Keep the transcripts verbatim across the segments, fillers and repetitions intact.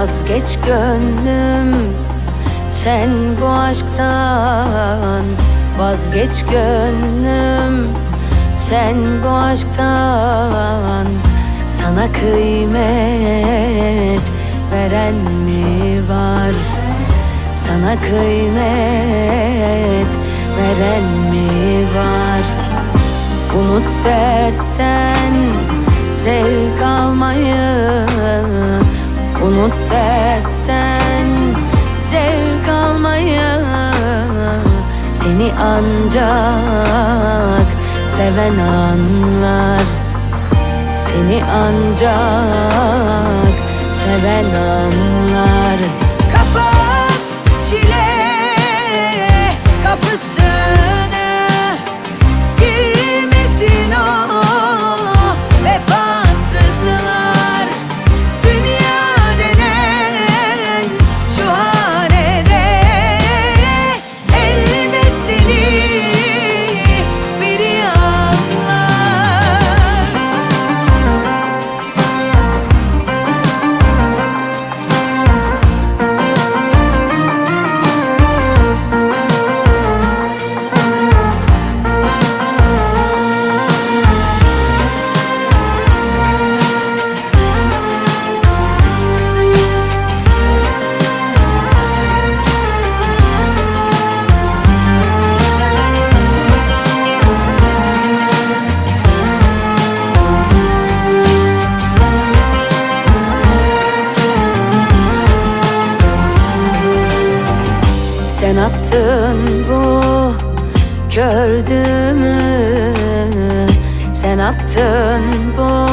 Vazgeç gönlüm sen bu aşktan, vazgeç gönlüm sen bu aşktan. Sana kıymet veren mi var? Sana kıymet veren mi var? Unut dertten zevk almayı, unut dertten zevk almayı. Seni ancak seven anlar, seni ancak seven anlar. Kapat çile kapısını, girmesin o vefasızlar. Dünya denen şu hanede elbet seni biri anlar. Sen attın bu gördüğümü, sen attın bu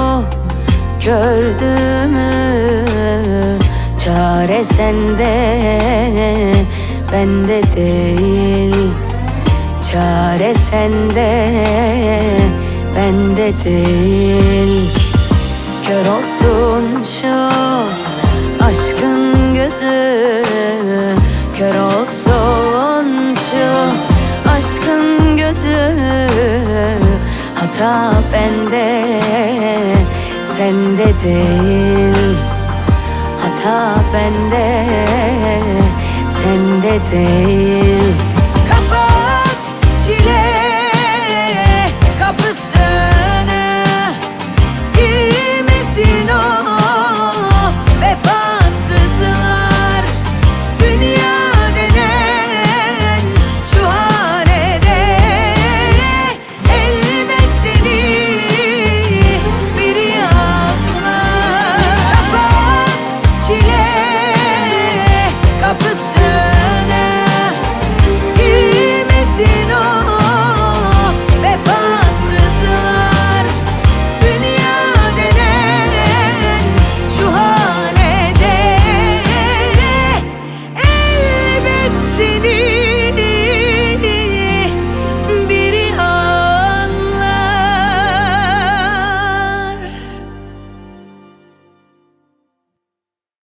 gördüğümü. Çare sende, bende değil. Çare sende, bende değil. Kör olsun şu aşkın gözü, kör olsun şu aşkın gözü. Hata bende, sende değil. Hata bende, sende değil.